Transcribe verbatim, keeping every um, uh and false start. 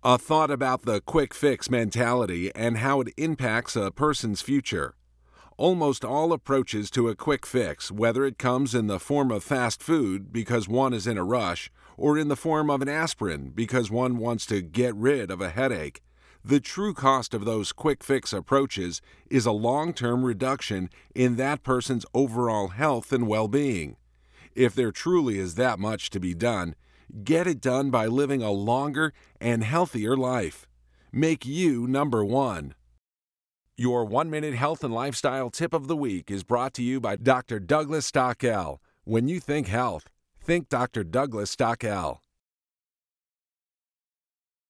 A thought about the quick fix mentality and how it impacts a person's future. Almost all approaches to a quick fix, whether it comes in the form of fast food because one is in a rush, or in the form of an aspirin because one wants to get rid of a headache, the true cost of those quick fix approaches is a long-term reduction in that person's overall health and well-being. If there truly is that much to be done, get it done by living a longer and healthier life. Make you number one. Your one-minute health and lifestyle tip of the week is brought to you by Doctor Douglas Stockel. When you think health, think Doctor Douglas Stockel.